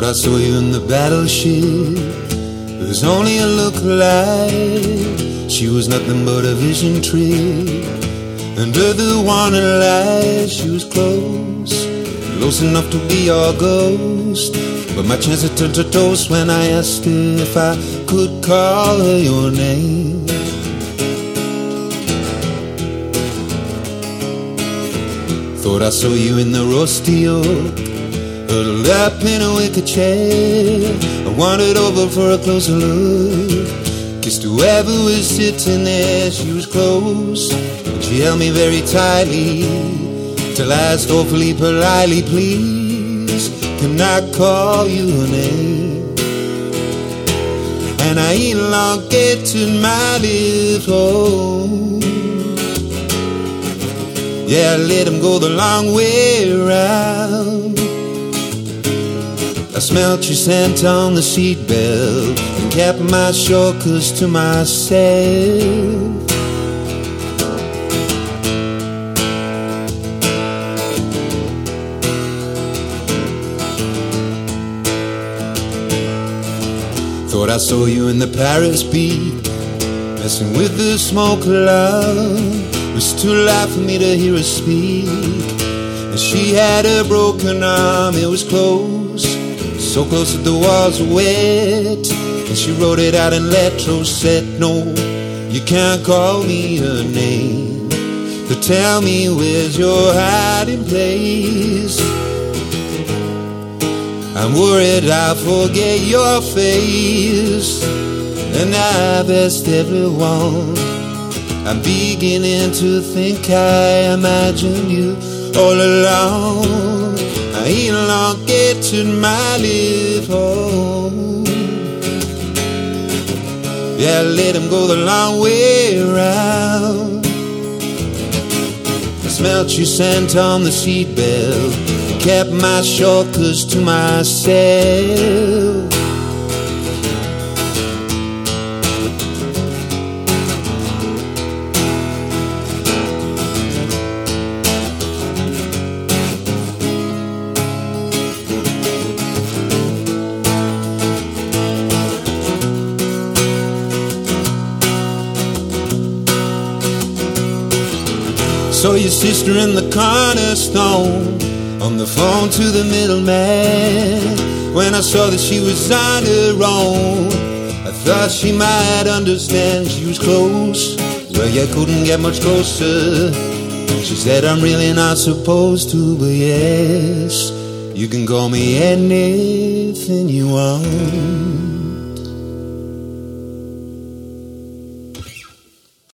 Thought I saw you in the battleship. It was only a look-alike. She was nothing but a vision trick. Under the warning light, she was close, close enough to be your ghost. But my chance turned to toast when I asked her if I could call her your name. Thought I saw you in the rusty oak, huddled up in a wicker chair. I wandered over for a closer look, kissed whoever was sitting there. She was close, and she held me very tightly, till I asked awfully politely, please, can I call you a name? And I elongated my lips, oh, yeah, I let him go the long way around. I smelt your scent on the seatbelt and kept my shortcuts to myself. Thought I saw you in the Paris beat, messing with the smoke alarm. It was too loud for me to hear her speak, and she had a broken arm. It was close, so close that the walls were wet, and she wrote it out in letters, said, no, you can't call me her name, but tell me where's your hiding place. I'm worried I'll forget your face, and I best everyone. I'm beginning to think I imagined you all along. I elongated my lips, oh, yeah, I let him go the long way around. I smelt your scent on the seatbelt, kept my shortcuts to myself. Saw your sister in the cornerstone, on the phone to the middleman. When I saw that she was on her own, I thought she might understand. She was close, well, you couldn't get much closer. She said, I'm really not supposed to, but yes, you can call me anything you want.